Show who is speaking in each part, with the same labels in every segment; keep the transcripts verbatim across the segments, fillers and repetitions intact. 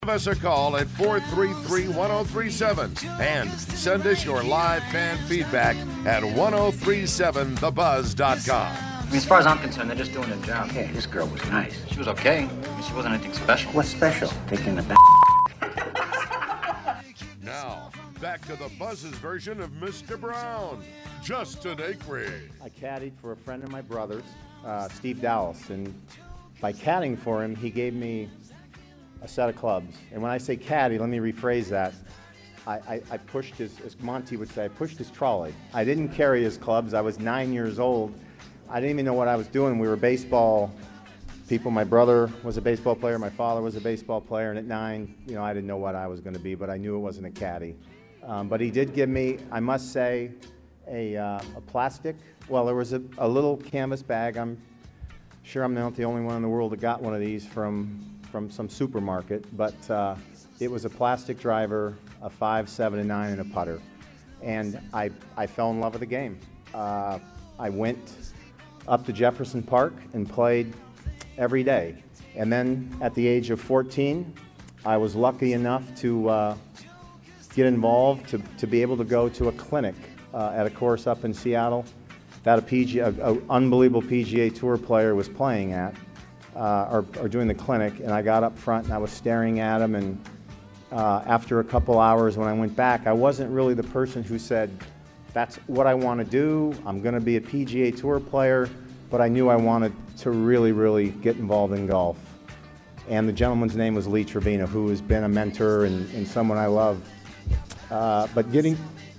Speaker 1: Give us a call at four three three, one oh three seven and send us your live fan feedback at ten thirty-seven the buzz dot com.
Speaker 2: I mean, as far as I'm concerned, they're just doing their job. Hey, this girl was nice. She was okay. I mean, she wasn't anything special.
Speaker 3: What's special? Taking the back.
Speaker 1: Now, back to the Buzz's version of Mister Brown, Justin Acri.
Speaker 4: I caddied for a friend of my brother's, uh, Steve Dallas, and by caddying for him, he gave me a set of clubs. And when I say caddy, let me rephrase that. I, I, I pushed his, as Monty would say, I pushed his trolley. I didn't carry his clubs. I was nine years old. I didn't even know what I was doing. We were baseball people. My brother was a baseball player. My father was a baseball player. And at nine, you know, I didn't know what I was going to be, but I knew it wasn't a caddy. Um, but he did give me, I must say, a, uh, a plastic. Well, there was a, a little canvas bag. I'm sure I'm not the only one in the world that got one of these from from some supermarket, but uh, it was a plastic driver, a five, seven, and nine, and a putter. And I, I fell in love with the game. Uh, I went up to Jefferson Park and played every day. And then at the age of fourteen, I was lucky enough to uh, get involved, to, to be able to go to a clinic uh, at a course up in Seattle that a P G A, a, a unbelievable P G A Tour player was playing at. Uh, or, or doing the clinic, and I got up front and I was staring at him, and uh, after a couple hours when I went back, I wasn't really the person who said, that's what I want to do, I'm going to be a P G A Tour player, but I knew I wanted to really, really get involved in golf. And the gentleman's name was Lee Trevino, who has been a mentor and, and someone I love. Uh, but getting...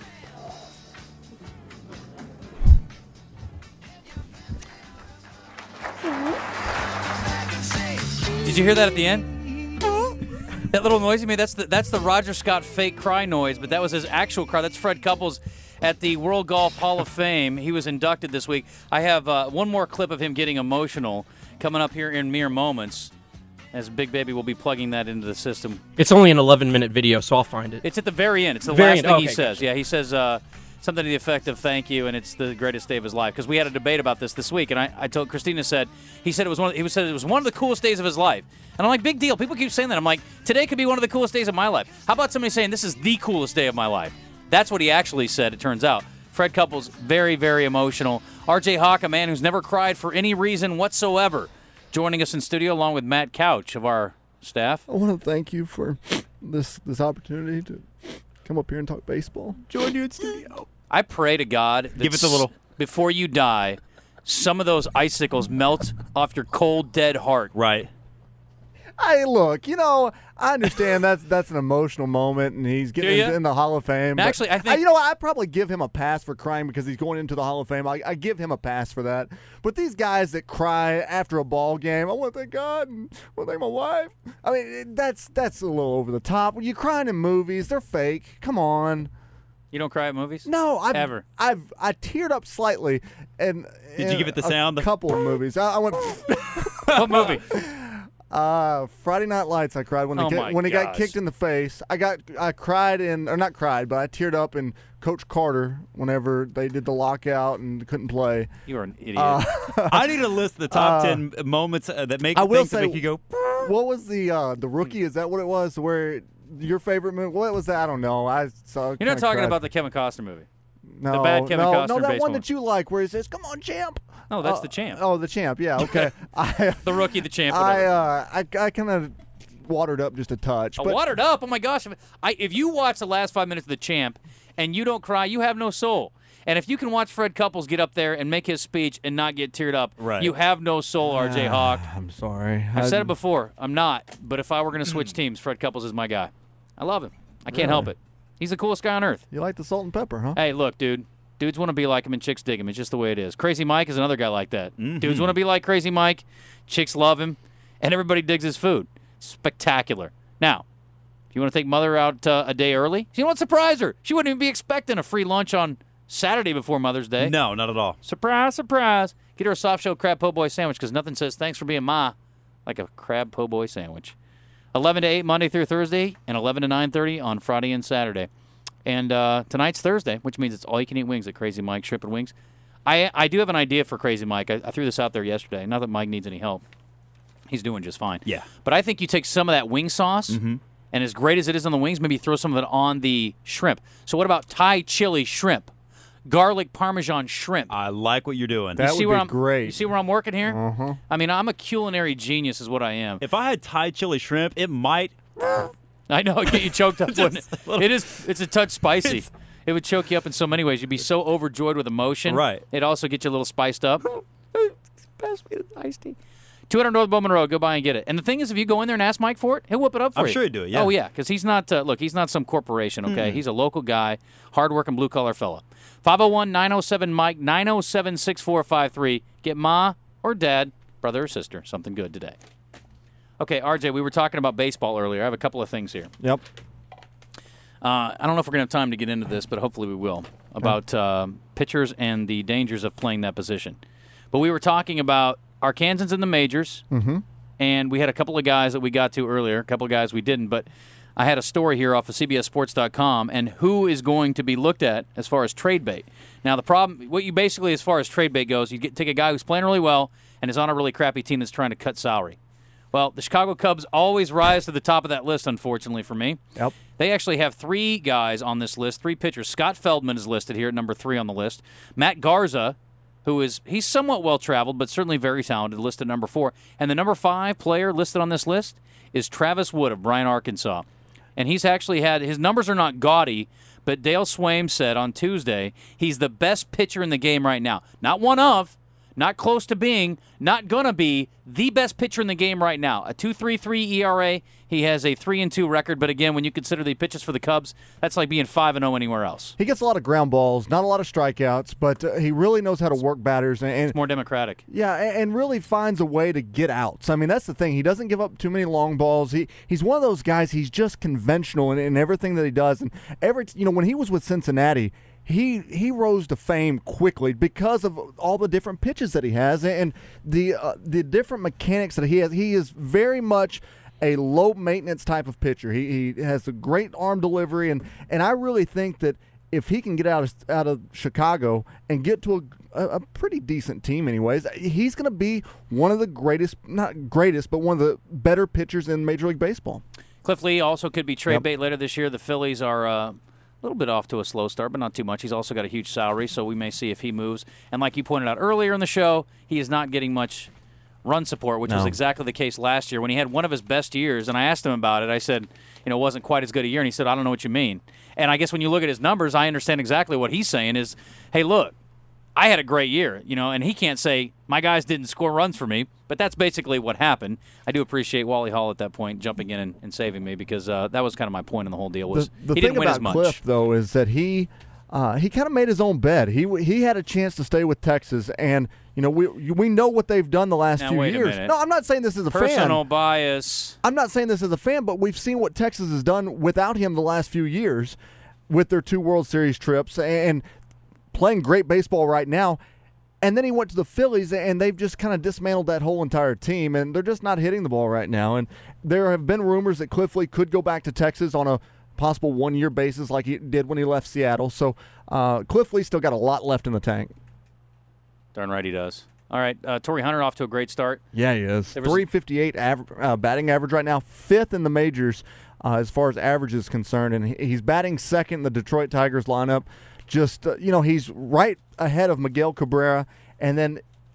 Speaker 5: Did you hear that at the end? That little noise he made, that's the, that's the Roger Scott fake cry noise, but that was his actual cry. That's Fred Couples at the World Golf Hall of Fame. He was inducted this week. I have uh, one more clip of him getting emotional coming up here in mere moments, as Big Baby will be plugging that into the system.
Speaker 6: It's only an eleven-minute video, so I'll find it.
Speaker 5: It's at the very end. It's the
Speaker 6: very
Speaker 5: last
Speaker 6: end.
Speaker 5: thing
Speaker 6: Okay,
Speaker 5: he says.
Speaker 6: gotcha.
Speaker 5: Yeah, he says uh, something to the effect of thank you, and it's the greatest day of his life. Because we had a debate about this this week, and I, I told Christina said he said it was one. Of, he said it was one of the coolest days of his life. And I'm like, big deal. People keep saying that. I'm like, today could be one of the coolest days of my life. How about somebody saying this is the coolest day of my life? That's what he actually said, it turns out. Fred Couples, very, very emotional. R J Hawk, a man who's never cried for any reason whatsoever, joining us in studio along with Matt Couch of our staff.
Speaker 7: I want to thank you for this this opportunity to come up here and talk baseball. Join you in studio.
Speaker 5: I pray to God that
Speaker 6: Give it a little.
Speaker 5: before you die, some of those icicles melt off your cold, dead heart.
Speaker 6: Right.
Speaker 7: Hey, look, you know, I understand that's that's an emotional moment, and he's getting
Speaker 5: Do ya?
Speaker 7: in, in the Hall of Fame. but
Speaker 5: Actually, I think-
Speaker 7: you know what? I'd probably give him a pass for crying because he's going into the Hall of Fame. I, I give him a pass for that. But these guys that cry after a ball game, I want to thank God and I want to thank my wife. I mean, it- that's that's a little over the top. When you're crying in movies, they're fake. Come on.
Speaker 5: You don't cry at movies?
Speaker 7: No, I've
Speaker 5: Ever.
Speaker 7: I've I teared up slightly, and
Speaker 6: Did you give it the sound?
Speaker 7: A couple of movies. I, I went.
Speaker 5: What movie?
Speaker 7: Uh, Friday Night Lights. I cried when
Speaker 5: Oh
Speaker 7: they
Speaker 5: my
Speaker 7: get, when he got
Speaker 5: gosh.
Speaker 7: kicked in the face. I got I cried in or not cried, but I teared up in Coach Carter whenever they did the lockout and couldn't play.
Speaker 5: You are an idiot.
Speaker 7: Uh,
Speaker 6: I need a list of the top
Speaker 7: Uh,
Speaker 6: ten moments uh, that make
Speaker 7: I will
Speaker 6: things that
Speaker 7: say-
Speaker 6: make you go.
Speaker 7: What was the uh, the rookie? Is that what it was? Where your favorite movie? What was that? I don't know. I saw.
Speaker 5: You're not talking about the Kevin Costner movie.
Speaker 7: no,
Speaker 5: the bad Kevin
Speaker 7: no,
Speaker 5: Costner
Speaker 7: no, that
Speaker 5: baseball
Speaker 7: one that you like, where he says, "Come on, champ."
Speaker 5: No, that's
Speaker 7: Uh,
Speaker 5: the champ.
Speaker 7: Oh, the champ. Yeah. Okay. I
Speaker 5: The rookie, the champ,
Speaker 7: I
Speaker 5: whatever.
Speaker 7: uh I I kind of watered up just a touch.
Speaker 5: I
Speaker 7: but
Speaker 5: watered up. Oh my gosh! If, I, if you watch the last five minutes of the champ and you don't cry, you have no soul. And if you can watch Fred Couples get up there and make his speech and not get teared up,
Speaker 6: Right.
Speaker 5: you have no soul, R J Hawk.
Speaker 7: I'm sorry.
Speaker 5: I've
Speaker 7: I-
Speaker 5: said it before. I'm not. But if I were going to switch teams, Fred Couples is my guy. I love him. I can't help it. He's the coolest guy on earth.
Speaker 7: You like the salt and pepper, huh?
Speaker 5: Hey, look, dude. Dudes want to be like him and chicks dig him. It's just the way it is. Crazy Mike is another guy like that. Dudes want to be like Crazy Mike. Chicks love him. And everybody digs his food. Spectacular. Now, if you want to take Mother out uh, a day early, you know what? Surprise her. She wouldn't even be expecting a free lunch on Saturday before Mother's Day.
Speaker 6: No, not at all.
Speaker 5: Surprise, surprise. Get her a soft shell crab po' boy sandwich because nothing says thanks for being ma like a crab po' boy sandwich. eleven to eight Monday through Thursday and eleven to nine thirty on Friday and Saturday. And uh, tonight's Thursday, which means it's all-you-can-eat wings at Crazy Mike Shrimp and Wings. I I do have an idea for Crazy Mike. I, I threw this out there yesterday. Not that Mike needs any help. He's doing just fine.
Speaker 6: Yeah.
Speaker 5: But I think you take some of that wing sauce, And as great as it is on the wings, maybe throw some of it on the shrimp. So what about Thai chili shrimp? Garlic Parmesan shrimp.
Speaker 6: I like what you're doing.
Speaker 7: That
Speaker 5: you see
Speaker 7: would
Speaker 5: where
Speaker 7: be
Speaker 5: I'm,
Speaker 7: great.
Speaker 5: You see where I'm working here?
Speaker 7: Uh-huh.
Speaker 5: I mean, I'm a culinary genius is what I am.
Speaker 6: If I had Thai chili shrimp, it might.
Speaker 5: I know, it'd get you choked up, wouldn't it? It is, it's a touch spicy. It would choke you up in so many ways. You'd be so overjoyed with emotion.
Speaker 6: Right.
Speaker 5: It'd also get you a little spiced up. Pass me the iced tea. two hundred North Bowman Road. Go by and get it. And the thing is, if you go in there and ask Mike for it, he'll whip it up for
Speaker 6: I'm
Speaker 5: you.
Speaker 6: sure he'd do it, yeah.
Speaker 5: Oh, yeah, because he's not, uh, look, he's not some corporation, okay? He's a local guy, hardworking blue-collar fella. five oh one, nine oh seven, Mike, nine oh seven, six four five three. Get ma or dad, brother or sister, something good today. Okay, R J, we were talking about baseball earlier. I have a couple of things here.
Speaker 7: Yep.
Speaker 5: Uh, I don't know if we're going to have time to get into this, but hopefully we will, about uh, pitchers and the dangers of playing that position. But we were talking about Arkansans in the majors,
Speaker 7: Mm-hmm.
Speaker 5: and we had a couple of guys that we got to earlier, a couple of guys we didn't, but I had a story here off of C B S Sports dot com, and who is going to be looked at as far as trade bait. Now, the problem, what you basically, as far as trade bait goes, you get, take a guy who's playing really well and is on a really crappy team that's trying to cut salary. Well, the Chicago Cubs always rise to the top of that list, unfortunately for me.
Speaker 7: Yep.
Speaker 5: They actually have three guys on this list, three pitchers. Scott Feldman is listed here at number three on the list. Matt Garza, who is, he's somewhat well-traveled, but certainly very talented, listed at number four. And the number five player listed on this list is Travis Wood of Bryan, Arkansas. And he's actually had, his numbers are not gaudy, but Dale Swaim said on Tuesday he's the best pitcher in the game right now. Not one of, not close to being, not going to be the best pitcher in the game right now. A two point three three E R A. He has a three and two record, but again, when you consider the pitches for the Cubs, that's like being five and oh anywhere else.
Speaker 7: He gets a lot of ground balls, not a lot of strikeouts, but uh, he really knows how to work batters. And, and
Speaker 5: It's more democratic.
Speaker 7: Yeah, and, and really finds a way to get outs. I mean, that's the thing. He doesn't give up too many long balls. He he's one of those guys. He's just conventional in, in everything that he does. And every you know when he was with Cincinnati, he he rose to fame quickly because of all the different pitches that he has and the uh, the different mechanics that he has. He is very much a low maintenance type of pitcher. He he has a great arm delivery, and, and I really think that if he can get out of out of Chicago and get to a, a, a pretty decent team, anyways, he's going to be one of the greatest, not greatest, but one of the better pitchers in Major League Baseball.
Speaker 5: Cliff Lee also could be trade
Speaker 7: Yep.
Speaker 5: bait later this year. The Phillies are uh, a little bit off to a slow start, but not too much. He's also got a huge salary, so we may see if he moves. And like you pointed out earlier in the show, he is not getting much run support, which
Speaker 7: No.
Speaker 5: was exactly the case last year when he had one of his best years. And I asked him about it. I said, you know, it wasn't quite as good a year. And he said, I don't know what you mean. And I guess when you look at his numbers, I understand exactly what he's saying is, hey, look, I had a great year, you know, and he can't say my guys didn't score runs for me, but that's basically what happened. I do appreciate Wally Hall at that point jumping in and, and saving me because uh, that was kind of my point in the whole deal was
Speaker 7: The, the
Speaker 5: he
Speaker 7: thing
Speaker 5: didn't win
Speaker 7: about
Speaker 5: as much.
Speaker 7: Cliff, though, is that he uh, he kind of made his own bed. He he had a chance to stay with Texas, and you know we we know what they've done the last
Speaker 5: Now,
Speaker 7: few
Speaker 5: wait a
Speaker 7: years.
Speaker 5: minute.
Speaker 7: No, I'm not saying this as a
Speaker 5: Personal
Speaker 7: fan.
Speaker 5: bias.
Speaker 7: I'm not saying this as a fan, but we've seen what Texas has done without him the last few years with their two World Series trips and playing great baseball right now. And then he went to the Phillies, and they've just kind of dismantled that whole entire team, and they're just not hitting the ball right now. And there have been rumors that Cliff Lee could go back to Texas on a possible one-year basis like he did when he left Seattle. So uh, Cliff Lee still got a lot left in the tank.
Speaker 5: Darn right he does. All right, uh, Torrey Hunter off to a great start.
Speaker 7: Yeah, he is.
Speaker 5: There was-
Speaker 7: three fifty-eight aver- uh, batting average right now, fifth in the majors uh, as far as average is concerned, and he- he's batting second in the Detroit Tigers lineup. Just, uh, you know, he's right ahead of Miguel Cabrera, and then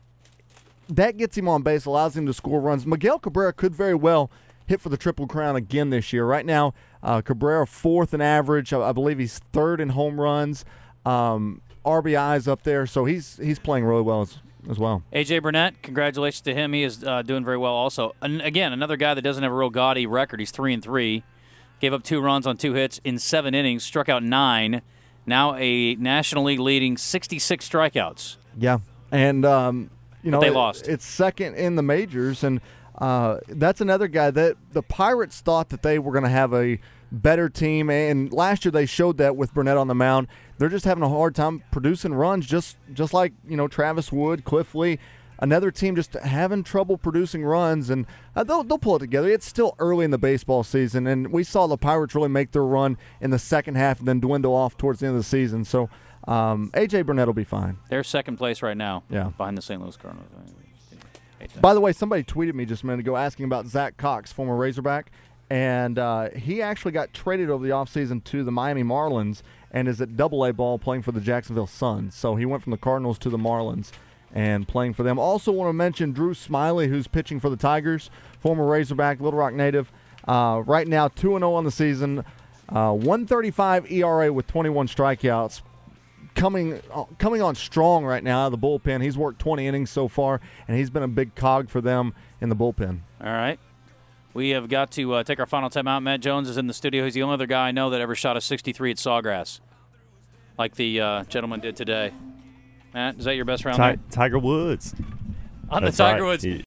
Speaker 7: that gets him on base, allows him to score runs. Miguel Cabrera could very well hit for the Triple Crown again this year. Right now, uh, Cabrera fourth in average. I, I believe he's third in home runs, um, R B Is up there, so he's he's playing really well as, as well.
Speaker 5: A J Burnett, congratulations to him. He is uh, doing very well also. And again, another guy that doesn't have a real gaudy record. He's three and three. Gave up two runs on two hits in seven innings, struck out nine. Now a National League leading sixty-six strikeouts.
Speaker 7: Yeah, and um, you know
Speaker 5: they
Speaker 7: it-
Speaker 5: lost.
Speaker 7: It's second in the majors, and uh, that's another guy that the Pirates thought that they were going to have a better team, and last year they showed that with Burnett on the mound. They're just having a hard time producing runs, just just like you know Travis Wood, Cliff Lee. Another team just having trouble producing runs, and uh, they'll, they'll pull it together. It's still early in the baseball season, and we saw the Pirates really make their run in the second half and then dwindle off towards the end of the season. So um, A J Burnett will be fine.
Speaker 5: They're second place right now.
Speaker 7: Yeah.
Speaker 5: Behind the Saint Louis Cardinals.
Speaker 7: By the way, somebody tweeted me just a minute ago asking about Zach Cox, former Razorback, and uh, he actually got traded over the offseason to the Miami Marlins and is at double A ball playing for the Jacksonville Suns. So he went from the Cardinals to the Marlins and playing for them. Also want to mention Drew Smiley, who's pitching for the Tigers, former Razorback, Little Rock native. Uh, right now, two and oh on the season, uh, one thirty-five E R A with twenty-one strikeouts. Coming, uh, coming on strong right now out of the bullpen. He's worked twenty innings so far, and he's been a big cog for them in the bullpen.
Speaker 5: All right. We have got to uh, take our final time out. Matt Jones is in the studio. He's the only other guy I know that ever shot a sixty-three at Sawgrass, like the uh, gentleman did today. Matt, is that your best round?
Speaker 6: Ti-
Speaker 5: there?
Speaker 6: Tiger Woods.
Speaker 5: On
Speaker 6: That's
Speaker 5: the Tiger
Speaker 6: right.
Speaker 5: Woods.
Speaker 6: He-